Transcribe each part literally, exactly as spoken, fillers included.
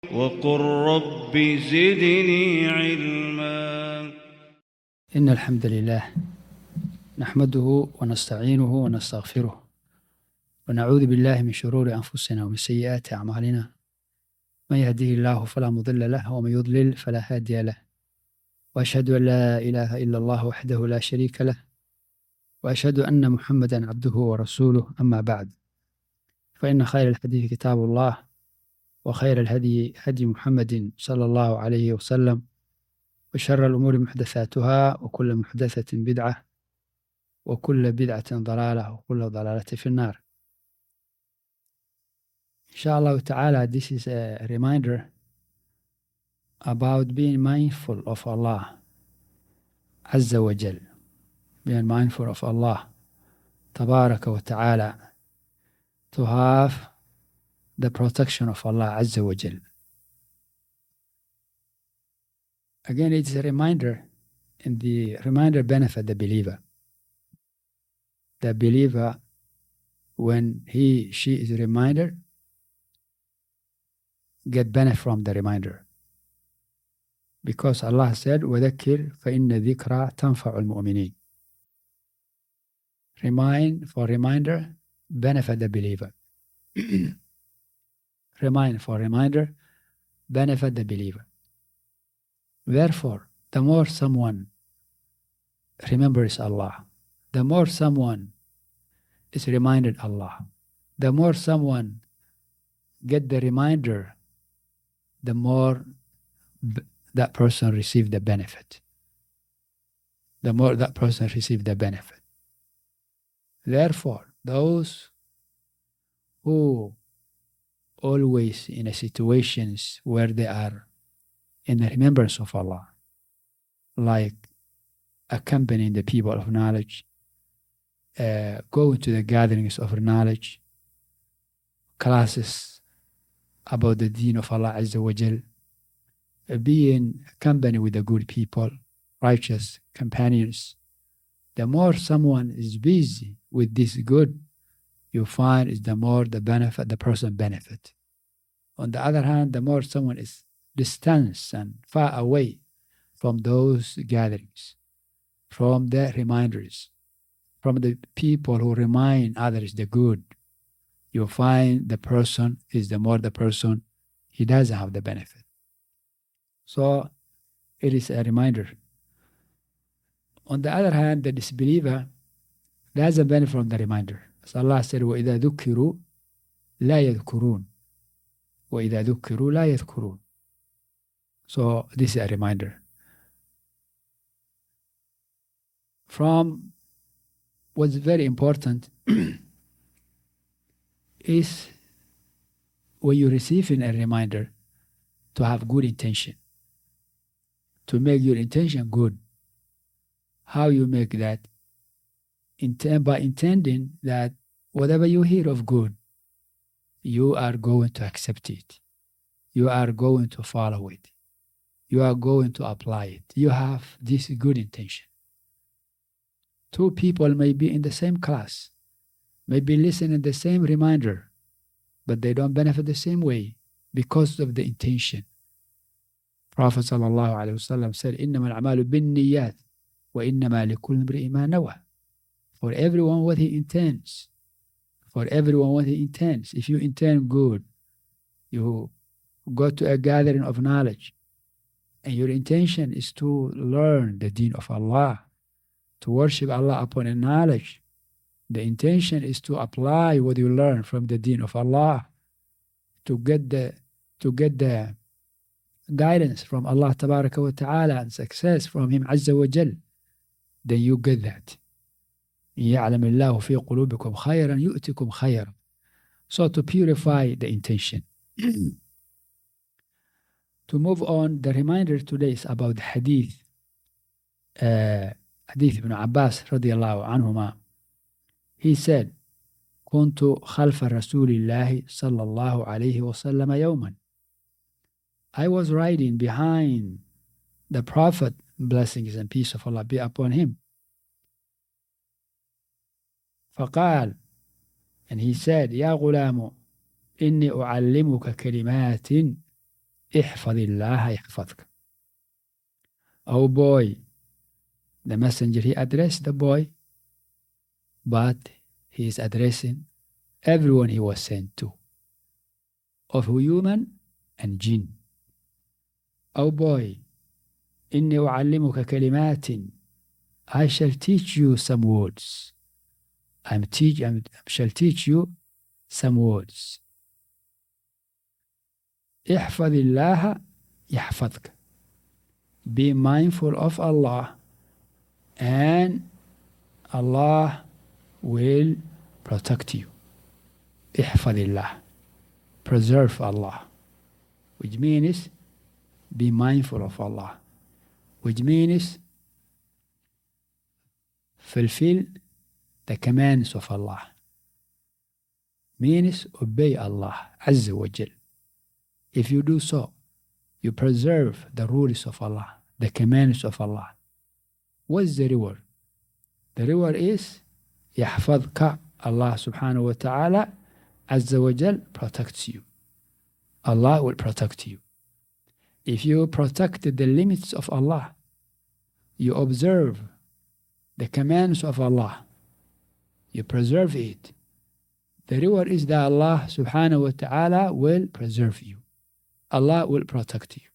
وقل رب زدني علما. إن الحمد لله نحمده ونستعينه ونستغفره ونعوذ بالله من شرور أنفسنا ومن سيئات أعمالنا، من يهديه الله فلا مضل له ومن يضلل فلا هادي له، وأشهد أن لا إله إلا الله وحده لا شريك له، وأشهد أن محمدا عبده ورسوله. أما بعد، فإن خير الحديث كتاب الله، وخير الهدي هدي محمد صلى الله عليه وسلم، وشر الأمور محدثاتها، وكل محدثة بدعة، وكل بدعة ضلالة، وكل ضلالة في النار. Inshallah ta'ala, this is a reminder about being mindful of Allah Azza wa Jal, being mindful of Allah Tabaraka wa ta'ala, to have the protection of Allah Azza wa Jal. Again, it's a reminder, and the reminder benefit the believer. The believer, when he, she is reminded, get benefit from the reminder. Because Allah said, وَذَكِّرْ فَإِنَّ ذِكْرَى تَنْفَعُ الْمُؤْمِنِينَ. Remind, for reminder, benefit the believer. Remind, for reminder, benefit the believer. Therefore, the more someone remembers Allah, the more someone is reminded Allah, the more someone get the reminder, the more b- that person receive the benefit. The more that person receive the benefit. Therefore, those who always in a situations where they are in the remembrance of Allah, like accompanying the people of knowledge, uh, going to the gatherings of knowledge, classes about the deen of Allah Azza wa Jal, uh, being accompanied with the good people, righteous companions. The more someone is busy with this good, you find is the more the benefit the person benefit. On the other hand, the more someone is distant and far away from those gatherings, from the reminders, from the people who remind others the good, you find the person is the more the person, he doesn't have the benefit. So it is a reminder. On the other hand, the disbeliever doesn't benefit from the reminder. As Allah said, وَإِذَا ذُكِّرُوا لَا يَذْكُرُونَ وَإِذَا ذُكِّرُوا لَا يَذْكُرُونَ. So this is a reminder. From what's very important is when you receive a reminder to have good intention, to make your intention good. How you make that? Intent, by intending that whatever you hear of good, you are going to accept it. You are going to follow it. You are going to apply it. You have this good intention. Two people may be in the same class, may be listening the same reminder, but they don't benefit the same way because of the intention. Prophet sallallahu alaihi wasallam said, إِنَّمَا الْأَعْمَالُ بِالنِّيَّاتِ وَإِنَّمَا لِكُلِّ امْرِئٍ مَا نَوَى. For everyone what he intends. For everyone what he intends. If you intend good, you go to a gathering of knowledge, and your intention is to learn the deen of Allah, to worship Allah upon a knowledge. The intention is to apply what you learn from the deen of Allah, to get the to get the guidance from Allah Tabaraka wa Ta'ala and success from Him Azza wa Jal. Then you get that. يَعْلَمِ اللَّهُ فِي قُلُوبِكُمْ خَيْرًا يُؤْتِكُمْ خَيْرًا. So to purify the intention. To move on, the reminder today is about the hadith. Uh, hadith ibn Abbas radiallahu anhuma. He said, كنت خلف رسول الله صلى الله عليه وسلم يوما. I was riding behind the Prophet, blessings and peace of Allah be upon him. فقال, and he said, يا غلام إني أعلمك كلمات احفظ الله يحفظك. Oh boy, the messenger, he addressed the boy, but he is addressing everyone he was sent to, of human and jinn. Oh boy, إني أعلمك كلمات. I shall teach you some words. I'm teach, I shall teach you some words. احفظ الله يحفظك. Be mindful of Allah, and Allah will protect you. احفظ الله. Preserve Allah. Which means be mindful of Allah. Which means fulfill the commands of Allah. Means obey Allah Azza wa Jal. If you do so, you preserve the rules of Allah, the commands of Allah. What's the reward? The reward is يحفظك. Allah subhanahu wa ta'ala Azza wa Jal protects you. Allah will protect you. If you protect the limits of Allah, you observe the commands of Allah, you preserve it, the reward is that Allah subhanahu wa ta'ala will preserve you. Allah will protect you.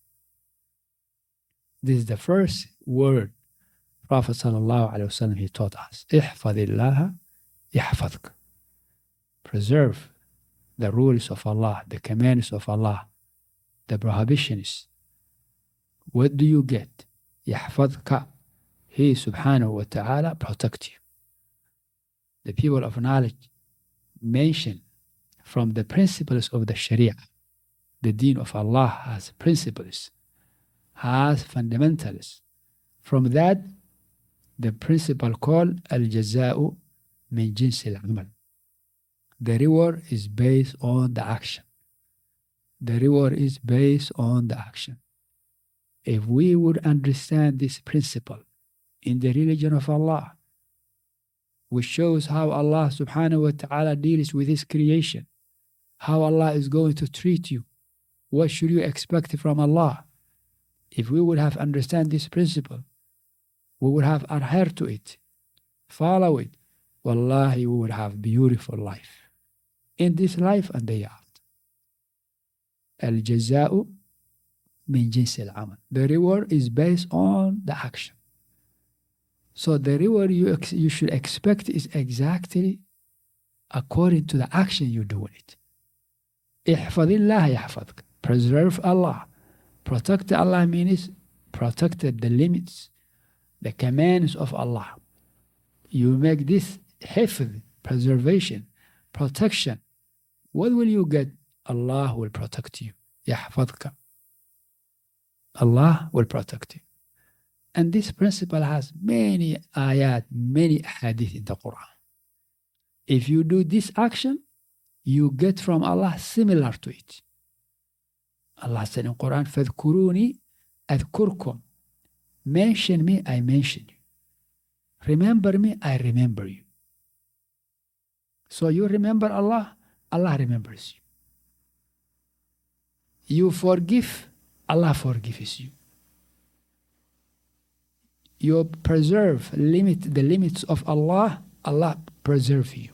This is the first word Prophet sallallahu alayhi wa sallam, he taught us. احفظ الله يحفظك. Preserve the rules of Allah, the commands of Allah, the prohibitions. What do you get? يحفظك. He subhanahu wa ta'ala protect you. The people of knowledge mention from the principles of the Sharia, the deen of Allah has principles, has fundamentals. From that, the principle called al-jaza'u min jins al-amal. The reward is based on the action. The reward is based on the action. If we would understand this principle in the religion of Allah, which shows how Allah subhanahu wa ta'ala deals with His creation, how Allah is going to treat you, what should you expect from Allah? If we would have understand this principle, we would have adhered to it, follow it, wallahi, we would have beautiful life in this life and the after. Al-jaza'u min jins al-amal. The reward is based on the action. So the reward you, ex you should expect is exactly according to the action you do in it. احفظ الله يحفظك. Preserve Allah. Protect Allah means protect the limits, the commands of Allah. You make this hifz, preservation, protection. What will you get? Allah will protect you. يحفظك. Allah will protect you. And this principle has many ayat, many hadith in the Quran. If you do this action, you get from Allah similar to it. Allah said in Quran, فَاذْكُرُونِي أَذْكُرْكُمْ. Mention me, I mention you. Remember me, I remember you. So you remember Allah, Allah remembers you. You forgive, Allah forgives you. You preserve limit the limits of Allah, Allah preserve you.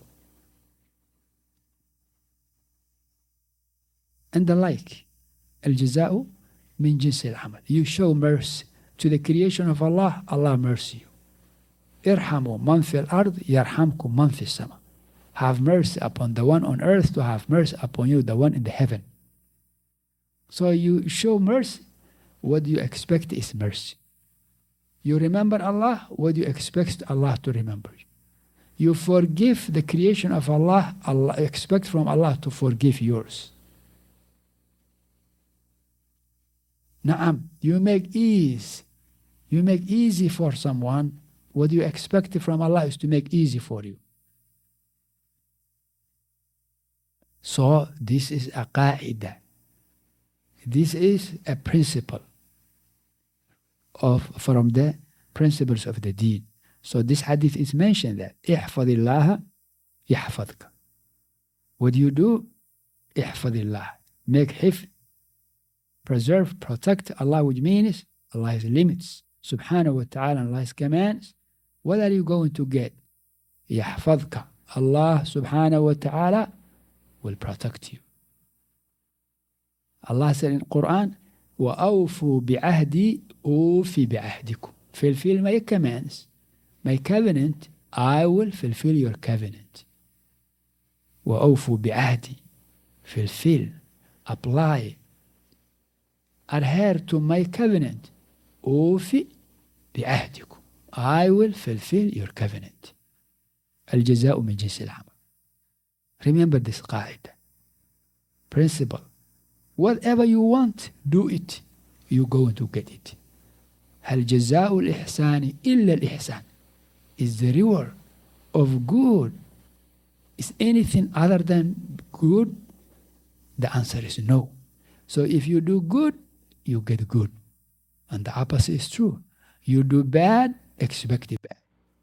And the like. Al-jaza'u min jins al-amal. You show mercy to the creation of Allah, Allah mercy you. Irhamu man fil ard yarhamkum man fis sama. Have mercy upon the one on earth to have mercy upon you, the one in the heaven. So you show mercy, what you expect is mercy. You remember Allah, what you expect Allah to remember you. You forgive the creation of Allah, Allah expect from Allah to forgive yours. Naam, you make ease. You make easy for someone, what you expect from Allah is to make easy for you. So this is a qa'idah. This is a principle of from the principles of the deen. So this hadith is mentioned that احفظ الله يحفظك. What do you do? احفظ الله. Make hifz. preserve, protect Allah, which means Allah's limits, subhanahu wa ta'ala, and Allah's commands. What are you going to get? يحفظك. Allah subhanahu wa ta'ala will protect you. Allah said in Quran, وَأَوْفُوا بِعَهْدِي أُوفِ بِعَهْدِكُمْ. Fulfill my commands, my covenant, I will fulfill your covenant. وَأَوْفُوا بِعَهْدِي. Fulfill, apply, adhere to my covenant. أُوفِ بِعَهْدِكُمْ. I will fulfill your covenant. الجزاء من جنس العمل. Remember this قاعدة, principle. Whatever you want, do it. You're going to get it. هل جزاء الإحسان إلا الإحسان. Is the reward of good is anything other than good? The answer is no. So if you do good, you get good. And the opposite is true. You do bad, expect bad.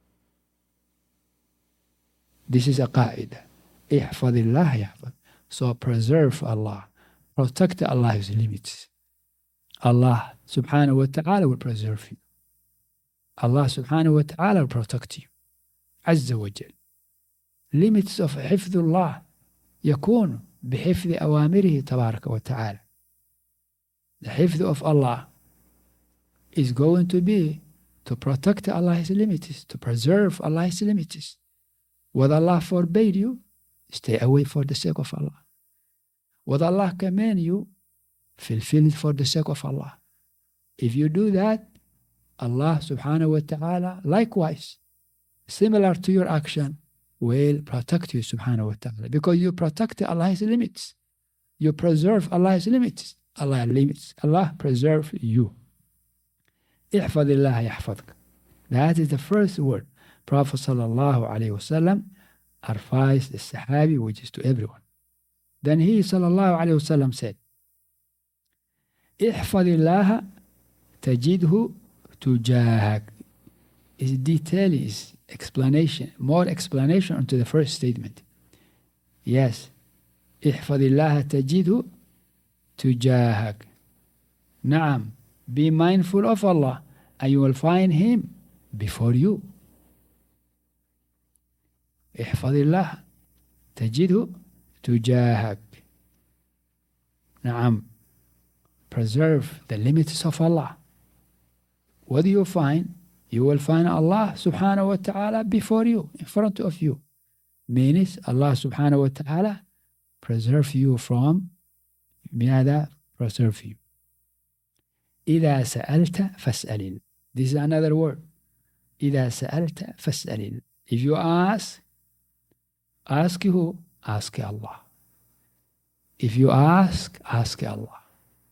This is a qaida. احفظ الله يحفظ. So preserve Allah. Protect Allah's limits. Allah subhanahu wa ta'ala will preserve you. Allah subhanahu wa ta'ala will protect you. عز وجل. Limits of حفظ الله يكون بحفظ أوامره تبارك وتعالى. The حفظ of Allah is going to be to protect Allah's limits, to preserve Allah's limits. What Allah forbade you, stay away for the sake of Allah. What Allah command you, fulfill it for the sake of Allah. If you do that, Allah subhanahu wa ta'ala, likewise, similar to your action, will protect you subhanahu wa ta'ala. Because you protect Allah's limits. You preserve Allah's limits. Allah limits. Allah preserve you. احفظ الله يحفظك. That is the first word. Prophet sallallahu alayhi wasallam advised the Sahabi, which is to everyone. Then he sallallahu alayhi wasallam said, احفظ الله تجده تجاهك. His detail is explanation, more explanation onto the first statement. Yes. احفظ الله تجده تجاهك. نعم. Be mindful of Allah and you will find Him before you. احفظ الله تجده تجاهك. نعم. Preserve the limits of Allah. What do you find? You will find Allah subhanahu wa ta'ala before you, in front of you. Means Allah subhanahu wa ta'ala preserve you from ماذا? Preserve you. إذا سألت فاسأل الله. This is another word. إذا سألت فاسأل الله. If you ask, ask who? Ask Allah. If you ask, ask Allah.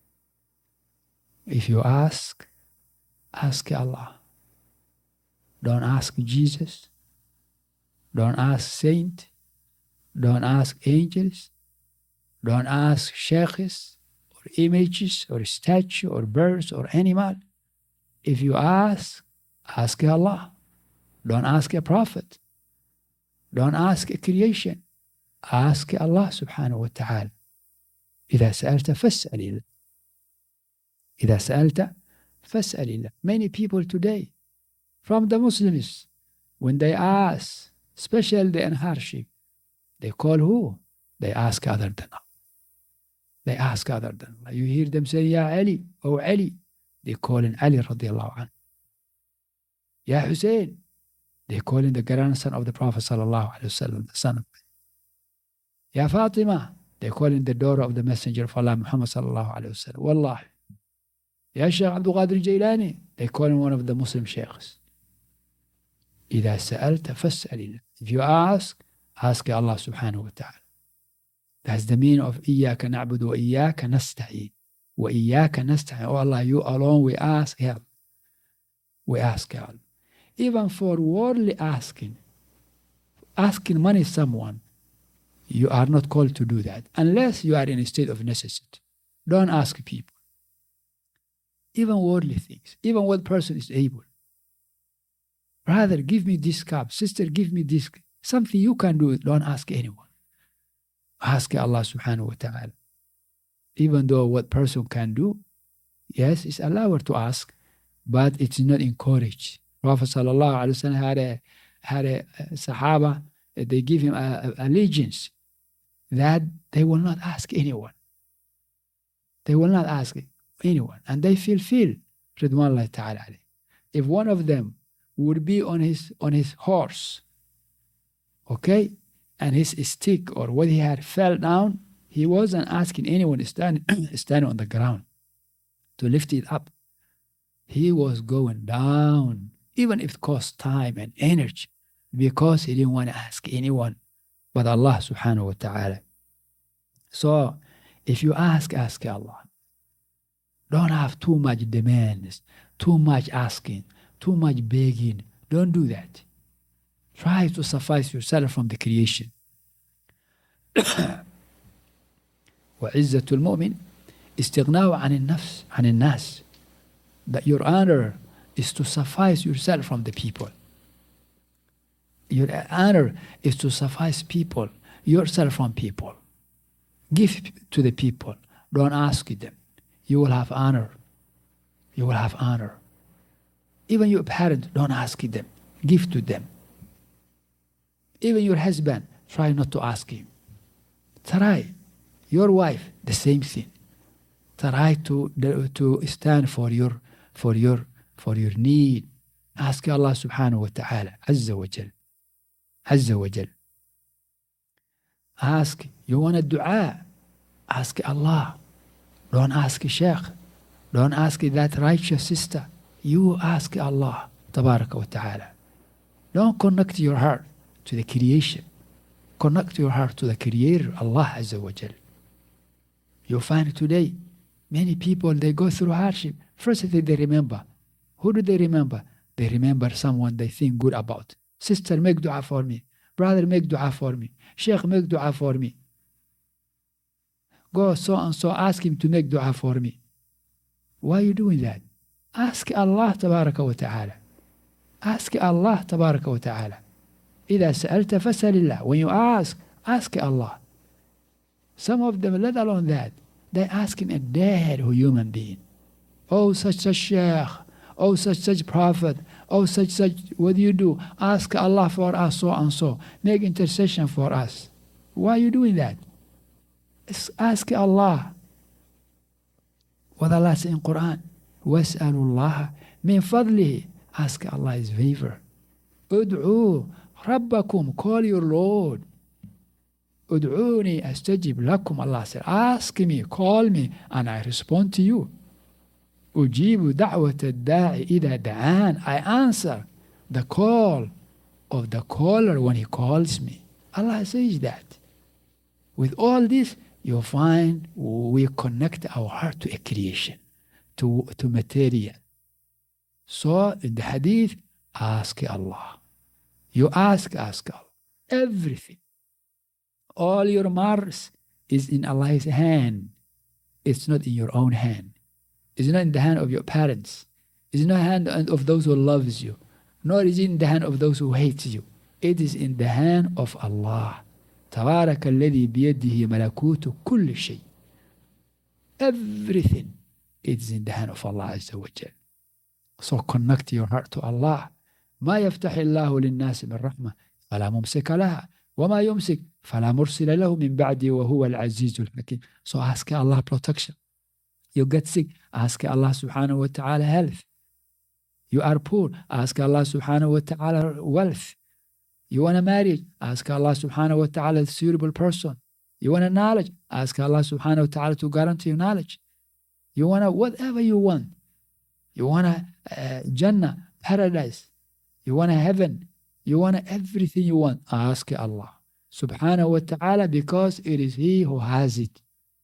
If you ask, ask Allah. Don't ask Jesus. Don't ask saint. Don't ask angels. Don't ask sheikhs or images or statue or birds or animal. If you ask, ask Allah. Don't ask a prophet. Don't ask a creation. Ask Allah subhanahu wa ta'ala. إذا سألت فاسأل الله. إذا سألت فاسأل الله. Many people today, from the Muslims, when they ask, especially in hardship, they call who? They ask other than Allah. They ask other than Allah. You hear them say, Ya Ali, or Ali. They call in Ali radiallahu anhu. Ya Hussein. They call in the grandson of the Prophet sallallahu alayhi wa sallam, the son of Ya Fatima. They call in the daughter of the Messenger of Allah, Muhammad sallallahu alayhi wa sallam. Wallahi. Ya Shaykh Abdul Qadir Jailani. They call in one of the Muslim sheikhs. إذا سألت فاسأل الله. If you ask, ask Allah subhanahu wa ta'ala. That's the meaning of إياك نعبد وإياك نستعين. وإياك نستعين. Oh Allah, you alone we ask help. We ask help. Even for worldly asking, asking money someone, you are not called to do that unless you are in a state of necessity. Don't ask people. Even worldly things, even what person is able. Brother, give me this cup. Sister, give me this. Something you can do. Don't ask anyone. Ask Allah subhanahu wa ta'ala. even though what person can do, yes, it's allowed to ask, but it's not encouraged. Prophet sallallahu alaihi wasallam had a had a, a Sahaba, they give him a, a allegiance that they will not ask anyone. They will not ask anyone, and they fulfill Ridwanullah ta'ala alayhi. If one of them would be on his on his horse, okay, and his stick or what he had fell down, he wasn't asking anyone stand stand on the ground to lift it up. He was going down, even if it cost time and energy, because he didn't want to ask anyone but Allah subhanahu wa ta'ala. So if you ask, ask Allah. Don't have too much demands, too much asking, too much begging. Don't do that. Try to suffice yourself from the creation. وعزة المؤمن استغناء عن النفس عن الناس. That your honor is to suffice yourself from the people. Your honor is to suffice people, yourself from people. Give to the people. Don't ask them. You will have honor. You will have honor. Even your parents, don't ask them. Give to them. Even your husband, try not to ask him. Try. Your wife, the same thing. Try to to stand for your for your for your need. Ask Allah subhanahu wa ta'ala, Azza wa Jal. Azza wa Jal. Ask, you want a dua? Ask Allah. Don't ask a sheikh. Don't ask that righteous sister. You ask Allah, tabaraka wa ta'ala. Don't connect your heart to the creation. Connect your heart to the Creator, Allah Azza wa Jal. You'll find today, many people, they go through hardship. First thing they remember. Who do they remember? They remember someone they think good about. Sister, make dua for me. Brother, make dua for me. Sheikh, make dua for me. Go so and so, ask him to make dua for me. Why are you doing that? Ask Allah tabaraka wa ta'ala. Ask Allah tabaraka wa ta'ala. إذا سألت فسأل الله. When you ask, ask Allah. Some of them, let alone that, they're asking a dead human being. Oh, such such sheikh. Oh, such such prophet. Oh, such such, what do you do? Ask Allah for us, so and so. Make intercession for us. Why are you doing that? Ask Allah. What Allah says in Quran, وَاسْأَلُوا اللَّهَ مِنْ فَضْلِهِ. Ask Allah His favor. ادعوا ربكم. Call your Lord. ادعوني أستجب لكم. Allah said, ask me, call me, and I respond to you. أجيب دعوة الداعي إذا دعان. I answer the call of the caller when he calls me. Allah says that. With all this, you'll find we connect our heart to a creation, to, to material. So in the hadith, ask Allah. You ask, ask Allah. Everything. All your matters is in Allah's hand. It's not in your own hand. It's not in the hand of your parents. It's not in the hand of those who loves you. Nor is it in the hand of those who hate you. It is in the hand of Allah. تبارك الذي بيده ملكوت كل شيء. Everything is in the hand of Allah Azza wa Jal. So connect your heart to Allah. ما يفتح الله للناس من رحمة فلا ممسك لها وما يمسك فلا مرسل له من بعده وهو العزيز الحكيم. So ask Allah protection. You get sick, ask Allah subhanahu wa ta'ala health. You are poor, ask Allah subhanahu wa ta'ala wealth. You want a marriage, ask Allah subhanahu wa ta'ala a suitable person. You want a knowledge, ask Allah subhanahu wa ta'ala to guarantee you knowledge. You want a whatever you want. You want a uh, Jannah, paradise. You want a heaven. You want a everything you want. Ask Allah subhanahu wa ta'ala, because it is He who has it.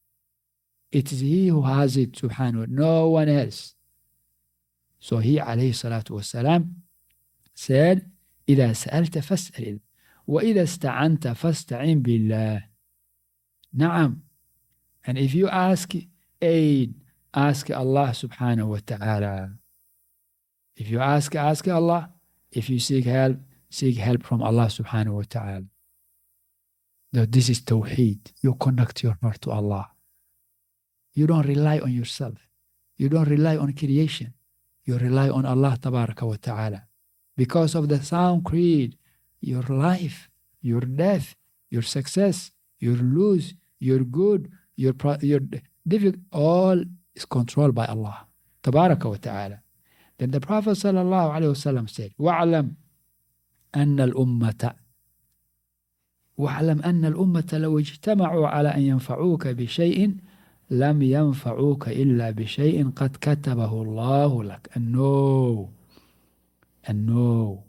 It is He who has it, subhanahu, no one else. So He, alayhi salatu wasalam, said, إذا سألت فاسأل وإذا استعنت فاستعن بالله. نعم. And if you ask aid, ask Allah subhanahu wa ta'ala. If you ask, ask Allah. If you seek help, seek help from Allah subhanahu wa ta'ala. Now, this is Tawheed. You connect your heart to Allah. You don't rely on yourself. You don't rely on creation. You rely on Allah tabaraka wa ta'ala. Because of the sound creed, your life, your death, your success, your lose, your good, your your difficult, all is controlled by Allah tabaraka wa ta'ala. Then the Prophet sallallahu alayhi wa sallam said, وَعْلَمْ أَنَّ الْأُمَّةَ وَعْلَمْ أَنَّ الْأُمَّةَ لَوْ اجْتَمَعُوا عَلَى أَنْ يَنْفَعُوكَ بِشَيْءٍ لَمْ يَنْفَعُوكَ إِلَّا بِشَيْءٍ قَدْ كَتَبَهُ اللَّهُ لَكَ. And no, and no,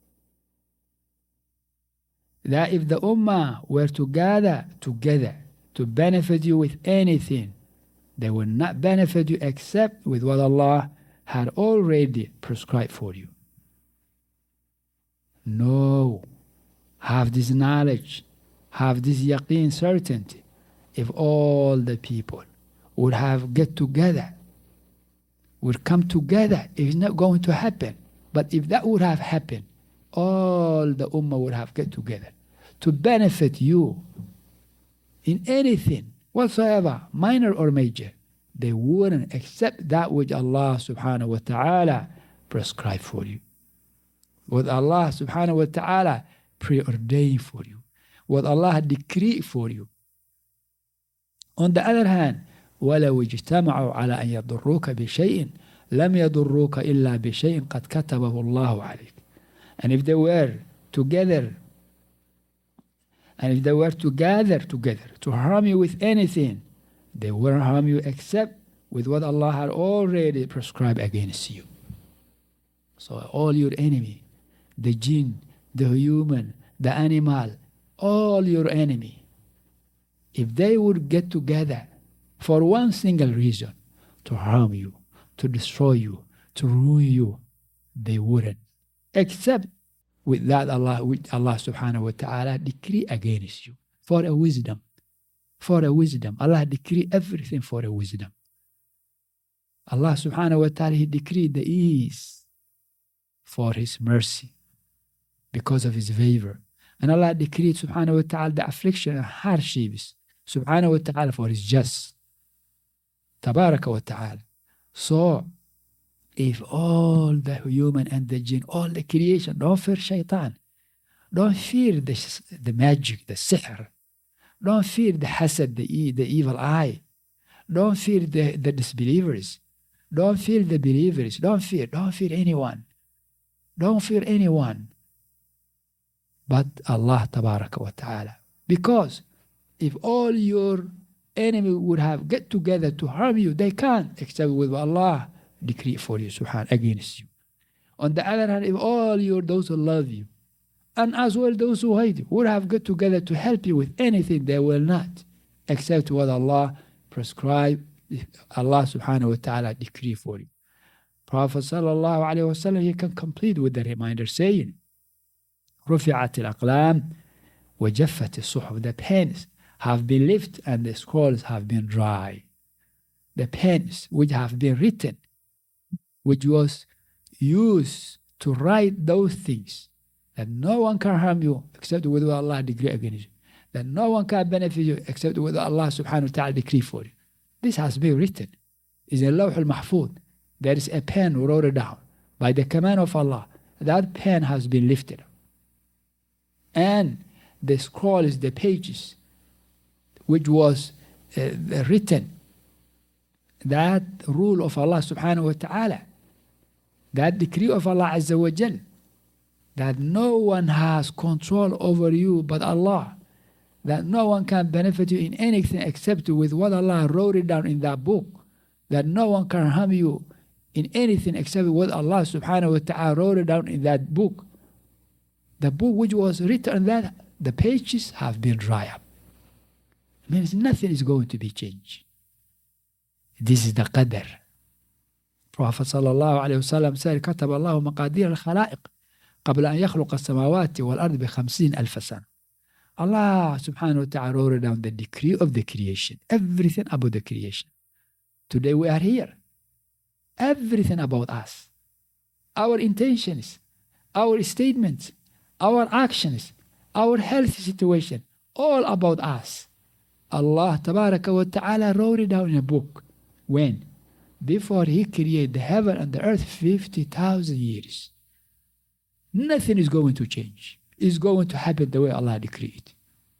that if the Ummah were to gather together to benefit you with anything, they will not benefit you except with what Allah had already prescribed for you. No, have this knowledge, have this yaqeen certainty. If all the people would have get together, would come together, it's not going to happen. But if that would have happened, all the Ummah would have get together to benefit you in anything whatsoever, minor or major. They wouldn't accept that which Allah subhanahu wa ta'ala prescribed for you. What Allah subhanahu wa ta'ala preordained for you. What Allah decreed for you. On the other hand, وَلَوْ اجْتَمَعُوا عَلَىٰ أَنْ يَضُرُّوكَ بِشَيْءٍ لَمْ يَضُرُّوكَ إِلَّا بِشَيْءٍ قَدْ كَتَبَهُ اللَّهُ عَلَيْكَ. And if they were together, and if they were to gather together to harm you with anything, they wouldn't harm you except with what Allah had already prescribed against you. So all your enemy, the jinn, the human, the animal, all your enemy, if they would get together for one single reason, to harm you, to destroy you, to ruin you, they wouldn't. Except with that Allah, with Allah subhanahu wa ta'ala decree against you for a wisdom. For a wisdom. Allah decree everything for a wisdom. Allah subhanahu wa ta'ala, He decreed the ease for His mercy because of His favor. And Allah decreed subhanahu wa ta'ala the affliction and hardships subhanahu wa ta'ala for His just. Tabaraka wa ta'ala. So, if all the human and the jinn, all the creation, don't fear shaitan, don't fear the, the magic, the sihr, don't fear the hasad, the, the evil eye, don't fear the, the disbelievers, don't fear the believers, don't fear, don't fear anyone, don't fear anyone but Allah tabaraka wa ta'ala. Because if all your enemy would have get together to harm you, they can't except with Allah decree for you, subhan, against you. On the other hand, if all your those who love you, and as well those who hate you, would have got together to help you with anything, they will not, except what Allah prescribed, Allah subhanahu wa ta'ala decree for you. Prophet sallallahu alayhi wa sallam, he can complete with the reminder saying, رُفِعَتِ الْأَقْلَامِ وَجَفَّتِ الصُّحُفُ. The pens have been lifted and the scrolls have been dry. The pens which have been written, which was used to write those things, that no one can harm you except with what Allah decree against you, that no one can benefit you except with what Allah subhanahu wa ta'ala decree for you. This has been written. It's in Lawh al-Mahfuz. There is a pen who wrote it down. By the command of Allah, that pen has been lifted. And the scroll is the pages which was uh, written. That rule of Allah subhanahu wa ta'ala, that decree of Allah azza wa jal, that no one has control over you but Allah, that no one can benefit you in anything except with what Allah wrote it down in that book, that no one can harm you in anything except what Allah subhanahu wa ta'ala wrote it down in that book. The book which was written, that the pages have been dry up. It means nothing is going to be changed. This is the qadr. Prophet sallallahu alayhi wa sallam said, كتب الله مقادير الخلائق قبل أن يخلق السماوات والأرض بخمسين ألف سنة. Allah subhanahu wa ta'ala wrote down the decree of the creation, everything about the creation. Today we are here. Everything about us, our intentions, our statements, our actions, our health situation, all about us. Allah tabaraka wa ta'ala wrote it down in a book. When? Before He created the heaven and the earth, fifty thousand years. Nothing is going to change. It's going to happen the way Allah decreed.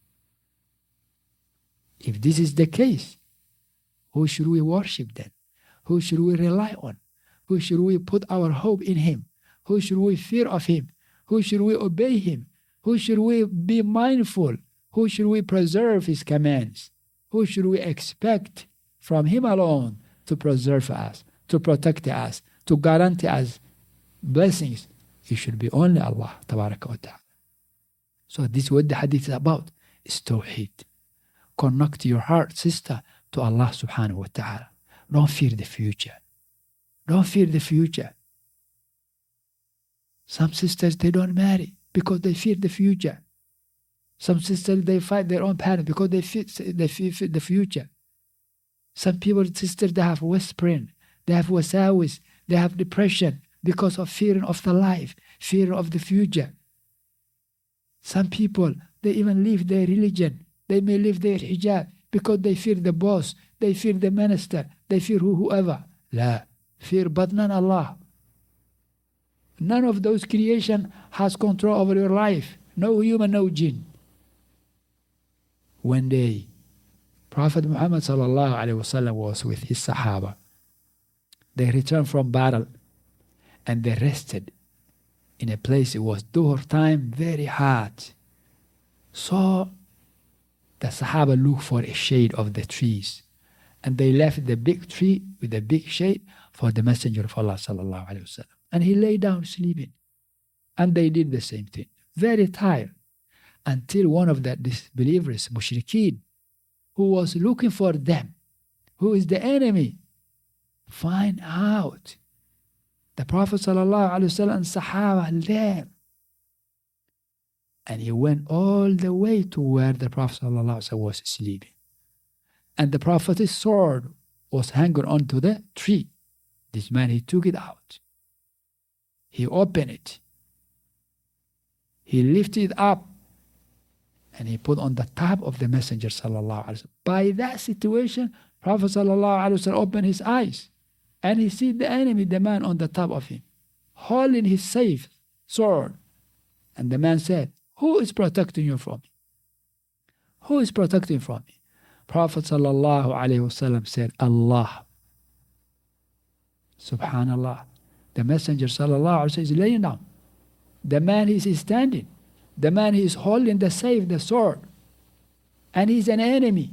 If this is the case, who should we worship then? Who should we rely on? Who should we put our hope in Him? Who should we fear of Him? Who should we obey Him? Who should we be mindful? Who should we preserve His commands? Who should we expect from Him alone to preserve us, to protect us, to guarantee us blessings? It should be only Allah tabaraka wa ta'ala. So this is what the hadith is about. It's tawheed. Connect your heart, sister, to Allah subhanahu wa ta'ala. Don't fear the future. Don't fear the future. Some sisters, they don't marry because they fear the future. Some sisters, they fight their own parents because they fear, they fear the future. Some people, sisters, they have whispering, they have wasawis, they have depression because of fearing of the life, fear of the future. Some people, they even leave their religion. They may leave their hijab because they fear the boss, they fear the minister, they fear who, whoever. La, fear but none Allah. None of those creation has control over your life. No human, no jinn. One day, Prophet Muhammad sallallahu alaihi wasallam was with his Sahaba. They returned from battle and they rested in a place. It was Dhuhr time, very hot. So the Sahaba looked for a shade of the trees, and they left the big tree with the big shade for the Messenger of Allah sallallahu alaihi wasallam. And he lay down sleeping. And they did the same thing. Very tired. Until one of the disbelievers, mushrikeen, who was looking for them, who is the enemy, find out the Prophet sallallahu alaihi wasallam and Sahaba there. And he went all the way to where the Prophet sallallahu alaihi wasallam was sleeping. And the Prophet's sword was hanging onto the tree. This man, he took it out. He opened it. He lifted it up. And he put on the top of the Messenger sallallahu alaihi wasallam. By that situation, Prophet sallallahu alaihi wasallam opened his eyes. And he see the enemy, the man on the top of him, holding his safe sword. And the man said, who is protecting you from me? Who is protecting from me? Prophet sallallahu alaihi wasallam said, Allah. Subhanallah. The Messenger sallallahu alaihi wasallam is laying down. The man is standing. The man is holding the safe, the sword. And he's an enemy.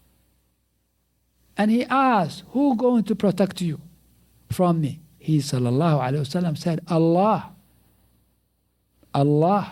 And he asked, who going to protect you from me? He sallallahu alaihi wasallam said, Allah. Allah.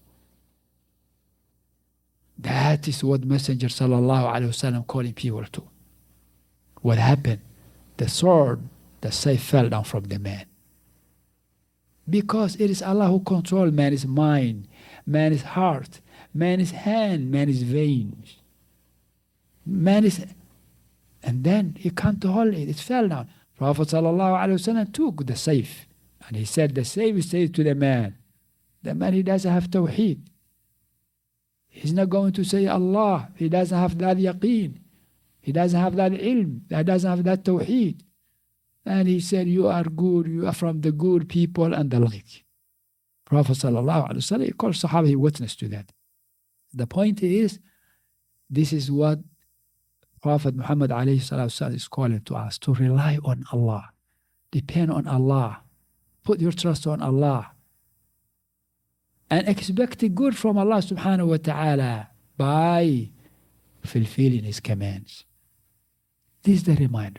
That is what Messenger sallallahu alaihi wasallam calling people to. What happened? The sword, the safe fell down from the man. Because it is Allah who controls man's mind, man's heart, man's hand, man's veins. Man is, and then he can't hold it. It fell down. Prophet sallallahu alaihi wasallam took the safe, and he said, the safe is said to the man. The man, he doesn't have tawheed. He's not going to say Allah. He doesn't have that yaqeen. He doesn't have that ilm. He doesn't have that tawheed. And he said, you are good, you are from the good people and the like. Prophet sallallahu alaihi wasallam, he called Sahaba, he witnessed to that. The point is, this is what Prophet Muhammad alayhi salatu is calling to us, to rely on Allah, depend on Allah, put your trust on Allah, and expect good from Allah subhanahu wa ta'ala by fulfilling His commands. This is the reminder.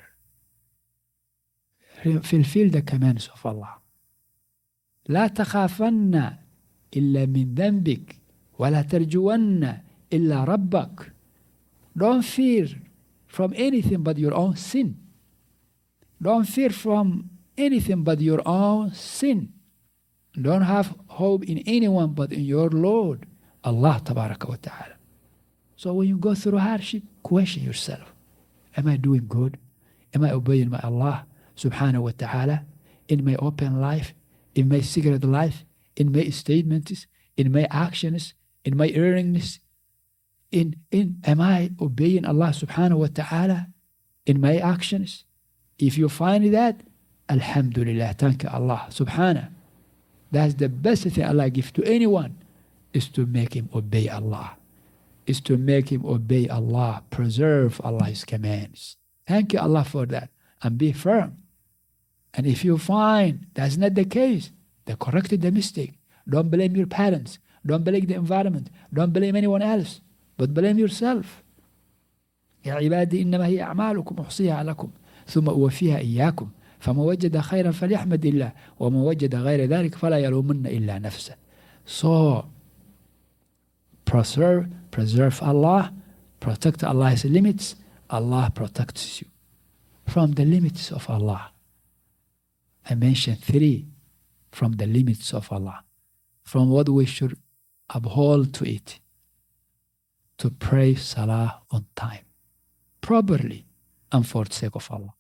Fulfill the commands of Allah. لا تخافن إلا من ذنبك ولا ترجون إلا ربك. Don't fear from anything but your own sin. Don't fear from anything but your own sin. Don't have hope in anyone but in your Lord, Allah tabaraka wa ta'ala. So when you go through hardship, question yourself. Am I doing good? Am I obeying my Allah subhanahu wa ta'ala in my open life, in my secret life, in my statements, in my actions, in my earnings? In, in, am I obeying Allah subhanahu wa ta'ala in my actions? If you find that, Alhamdulillah, thank Allah subhanahu. That's the best thing Allah gives to anyone, is to make him obey Allah. Is to make him obey Allah, preserve Allah's commands. Thank you Allah for that, and be firm. And if you find that's not the case, then correct the mistake. Don't blame your parents. Don't blame the environment. Don't blame anyone else, but blame yourself. يا عبادي إنما هي أعمالكم أحصيها لكم ثم أوفيها إياكم فما وجد خيرا فليحمد الله وما وجد غير ذلك فلا يلومن إلا نفسه. So preserve, preserve Allah, protect Allah's limits. Allah protects you from the limits of Allah. I mentioned three from the limits of Allah, from what we should uphold to it. To pray salah on time, properly, and for the sake of Allah.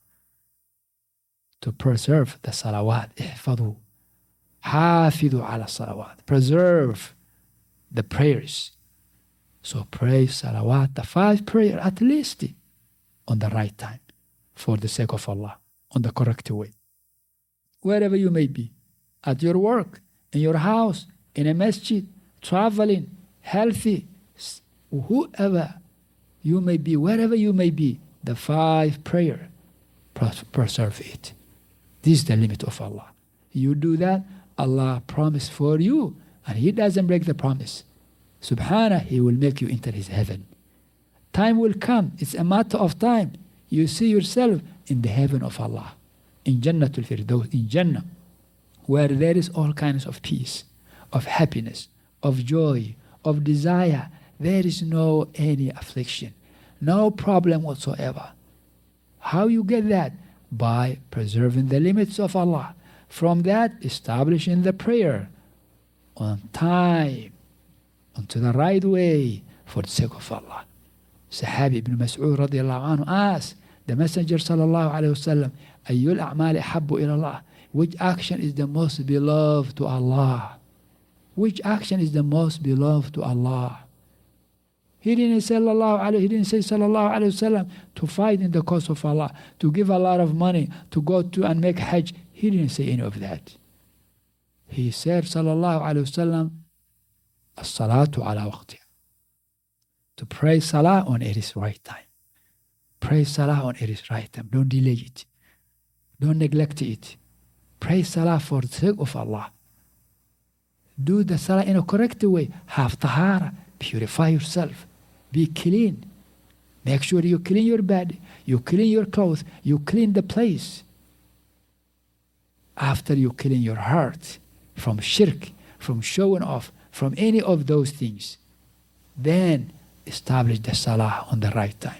To preserve the salawat. احفظوا حافظوا على الصلوات. Preserve the prayers. So pray salawat, the five prayers at least, on the right time, for the sake of Allah, on the correct way. Wherever you may be, at your work, in your house, in a masjid, traveling, healthy, whoever you may be, wherever you may be, the five prayer, preserve it. This is the limit of Allah. You do that, Allah promise for you, and He doesn't break the promise. Subhanah, He will make you enter His heaven. Time will come, it's a matter of time. You see yourself in the heaven of Allah, in Jannatul Firdaus, in Jannah, where there is all kinds of peace, of happiness, of joy, of desire. There is no any affliction, no problem whatsoever. How you get that? By preserving the limits of Allah. From that, establishing the prayer on time, onto the right way, for the sake of Allah. Sahabi ibn Mas'ud radiallahu anhu asked the Messenger sallallahu alayhi wa sallam, Ayyul a'mali habbu ilallah? Which action is the most beloved to Allah? Which action is the most beloved to Allah? He didn't say sallallahu alayhi, he didn't say sallallahu alayhi wasallam to fight in the cause of Allah, to give a lot of money, to go to and make hajj. He didn't say any of that. He said sallallahu alayhi wasallam, as-salatu ala waqtiha. To pray salah on its right time. Pray salah on its right time. Don't delay it. Don't neglect it. Pray salah for the sake of Allah. Do the salah in a correct way. Have tahara. Purify yourself. Be clean. Make sure you clean your bed. You clean your clothes. You clean the place. After you clean your heart from shirk, from showing off, from any of those things, then establish the salah on the right time.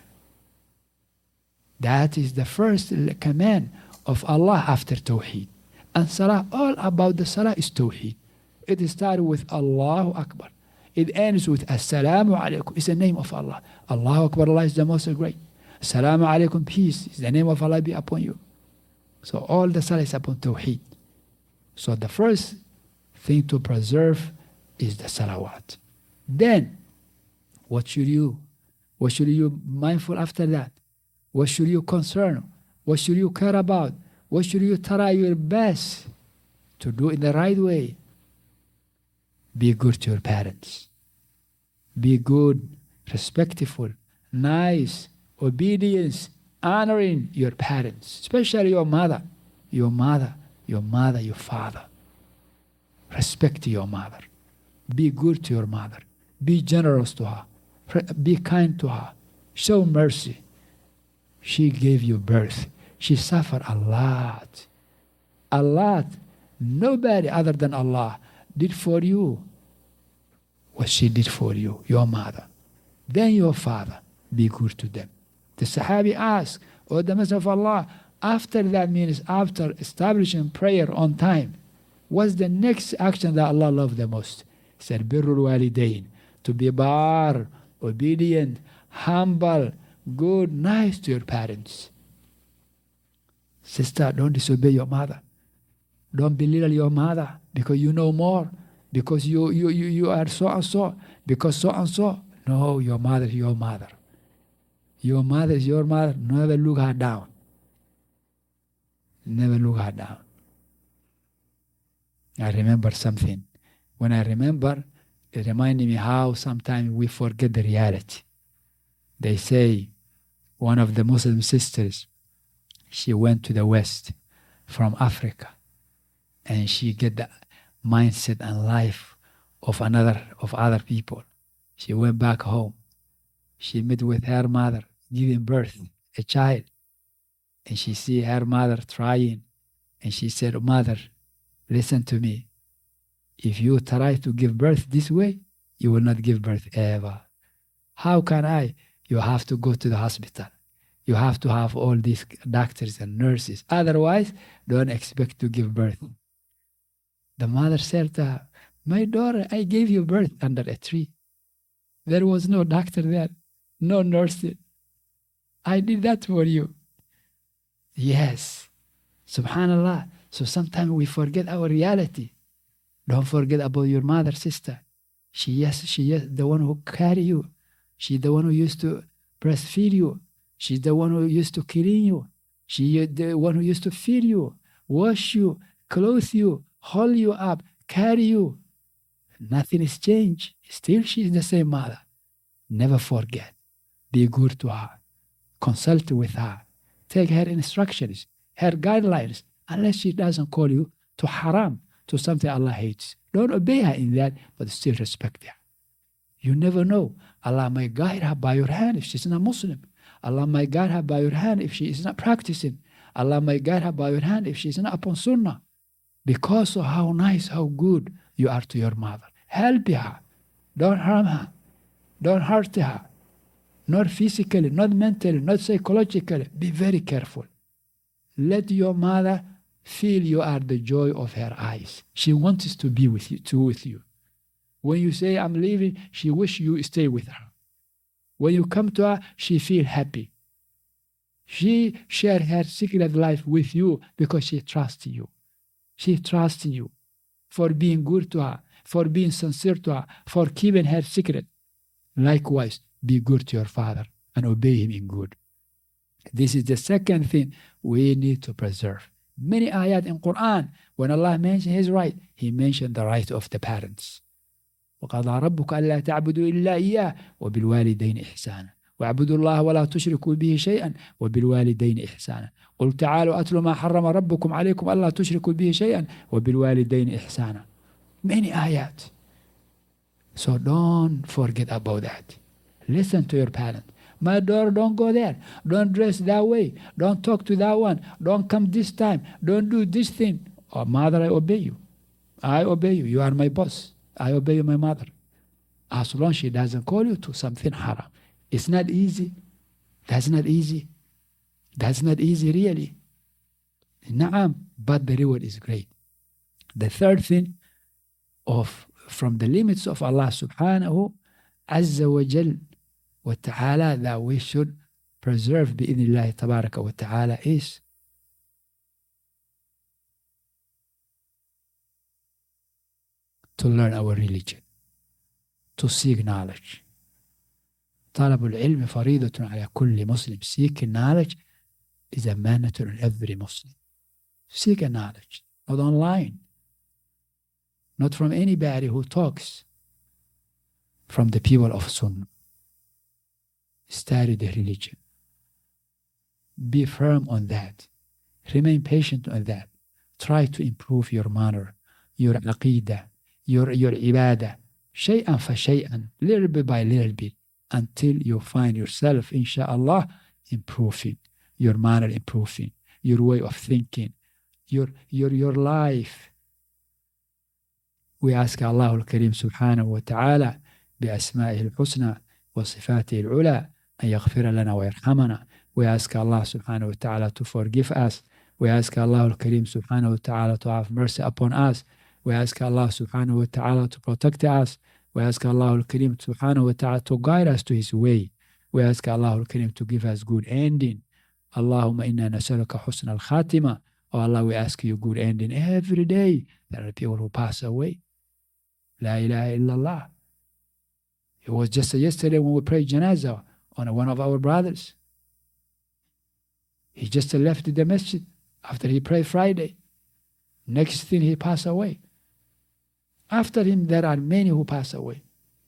That is the first command of Allah after Tawheed. And salah, all about the salah is Tawheed. It starts with Allahu Akbar. It ends with Assalamu alaikum. It's the name of Allah. Allahu Akbar, Allah is the most great. Assalamu alaikum, peace is the name of Allah be upon you. So all the salah is upon Tawheed. So the first thing to preserve is the salawat. Then, what should you, what should you be mindful after that? What should you concern? What should you care about? What should you try your best to do in the right way? Be good to your parents. Be good, respectful, nice, obedience, honoring your parents, especially your mother, your mother, your mother, your father. Respect your mother. Be good to your mother. Be generous to her. Be kind to her. Show mercy. She gave you birth. She suffered a lot. A lot. Nobody other than Allah did for you what she did for you, your mother. Then your father. Be good to them. The Sahabi asked, O the Messenger of Allah, after that means after establishing prayer on time, what's the next action that Allah loved the most? He said, Birrul walidain, to be bar, obedient, humble, good, nice to your parents. Sister, don't disobey your mother. Don't belittle your mother because you know more, because you, you, you, you are so and so, because so and so. No, your mother is your mother. Your mother is your mother. Never look her down. Never look her down. I remember something. When I remember, it reminded me how sometimes we forget the reality. They say one of the Muslim sisters, she went to the West from Africa, and she get the mindset and life of another of other people. She went back home. She met with her mother, giving birth a child, and she see her mother trying, and she said, "Mother, listen to me. If you try to give birth this way, you will not give birth ever. How can I? You have to go to the hospital. You have to have all these doctors and nurses. Otherwise, don't expect to give birth." The mother said to her, "My daughter, I gave you birth under a tree. There was no doctor there, no nurse. I did that for you." Yes, subhanallah. So sometimes we forget our reality. Don't forget about your mother, sister. She yes, she yes, the one who carry you. She's the one who used to breastfeed you. She's the one who used to clean you. She's the one who used to feed you, wash you, clothe you, hold you up, carry you. Nothing has changed. Still, she's the same mother. Never forget. Be good to her. Consult with her. Take her instructions, her guidelines, unless she doesn't call you to haram, to something Allah hates. Don't obey her in that, but still respect her. You never know. Allah may guide her by your hand if she's not Muslim. Allah may guide her by your hand if she is not practicing. Allah may guide her by your hand if she's not upon sunnah. Because of how nice, how good you are to your mother. Help her. Don't harm her. Don't hurt her. Not physically, not mentally, not psychologically. Be very careful. Let your mother feel you are the joy of her eyes. She wants to be with you, to with you. When you say, "I'm leaving," she wishes you stay with her. When you come to her, she feel happy. She share her secret life with you because she trusts you. She trusts you for being good to her, for being sincere to her, for keeping her secret. Likewise, be good to your father and obey him in good. This is the second thing we need to preserve. Many ayat in Quran, when Allah mentioned his right, he mentioned the right of the parents. وَقَضَى رَبُّكَ أَلَّا تَعْبُدُوا إِلَّا إِيَّاهُ وَبِالْوَالِدَيْنِ إِحْسَانًا وَاعْبُدُوا اللَّهَ وَلَا تُشْرِكُوا بِهِ شَيْئًا وَبِالْوَالِدَيْنِ إِحْسَانًا قُلْ تَعَالُوا أَتْلُوا مَا حَرَّمَ رَبُّكُمْ عَلَيْكُمْ أَلَّا تُشْرِكُوا بِهِ شَيْئًا وَبِالْوَالِدَيْنِ إِحْسَانًا. Many ayat. So don't forget about that. Listen to your parents. My daughter, don't go there. Don't dress that way. Don't talk to that one. Don't come this time. Don't do this thing. Oh, mother, I obey you. I obey you. You are my boss. I obey you, my mother. As long as she doesn't call you to something haram. It's not easy. That's not easy. That's not easy, really. Na'am, but the reward is great. The third thing of from the limits of Allah subhanahu azza wa jal wa ta'ala that we should preserve bi'idhnillahi tabaraka wa ta'ala is to learn our religion, to seek knowledge. طلب العلم فريضة على كل مسلم. Seeking knowledge is a mandatory on every Muslim. Seek a knowledge, not online, not from anybody who talks, from the people of Sunnah. Study the religion. Be firm on that. Remain patient on that. Try to improve your manner, your aqidah, your, your ibadah, shay'an fa shay'an, little bit by little bit, until you find yourself, inshaAllah, improving, your manner improving, your way of thinking, your, your, your life. We ask Allah al-Karim subhanahu wa ta'ala بأسمائه الحسنى وصفاته العلى أن يغفر لنا ويرحمنا. We ask Allah subhanahu wa ta'ala to forgive us. We ask Allah al-Karim subhanahu wa ta'ala to have mercy upon us. We ask Allah subhanahu wa ta'ala to protect us. We ask Allah al-Karim subhanahu wa ta'ala to guide us to his way. We ask Allah al-Karim to give us good ending. Allahumma inna nasaluka husna al-khatima. Oh Allah, we ask you good ending every day. There are people who pass away. La ilaha illallah. It was just yesterday when we prayed janazah on one of our brothers. He just left the masjid after he prayed Friday. Next thing, he passed away. After him, there are many who pass away.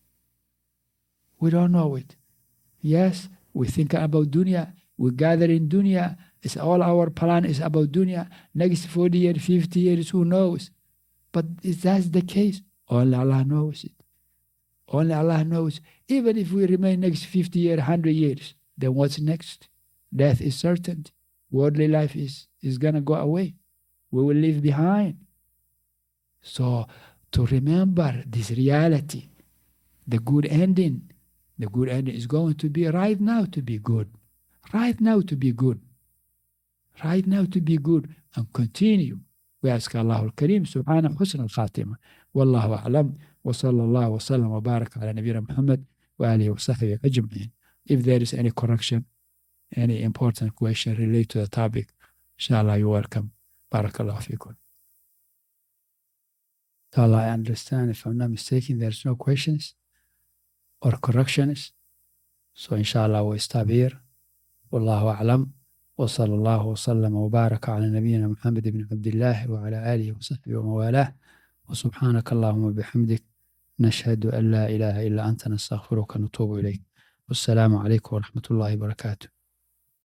We don't know it. Yes, we think about dunya. We gather in dunya. It's all our plan is about dunya. Next forty years, fifty years, who knows? But if that's the case, only Allah knows it. Only Allah knows. Even if we remain next fifty years, one hundred years, then what's next? Death is certain. Worldly life is, is going to go away. We will leave behind. So to remember this reality, the good ending, the good ending is going to be right now to be good. Right now to be good. Right now to be good and continue. We ask Allah al-Kareem subhanahu husn al-khatimah. Wallahu a'lam wa sallallahu wa sallam wa baraka ala nabiyyina Muhammad wa alihi wa sahbihi ajma'in. If there is any correction, any important question related to the topic, inshallah you're welcome. Barakallahu fikum. Inshallah, I understand, if I'm not mistaken, there's no questions or corrections. So inshallah we'll stop here. Wallahu a'lam. وصلى الله وسلم وبارك على نبينا محمد بن عبد الله وعلى آله وصحبه وموالاه وسبحانك اللهم وبحمدك نشهد أن لا إله إلا أنت نستغفرك ونتوب إليك والسلام عليكم ورحمة الله وبركاته.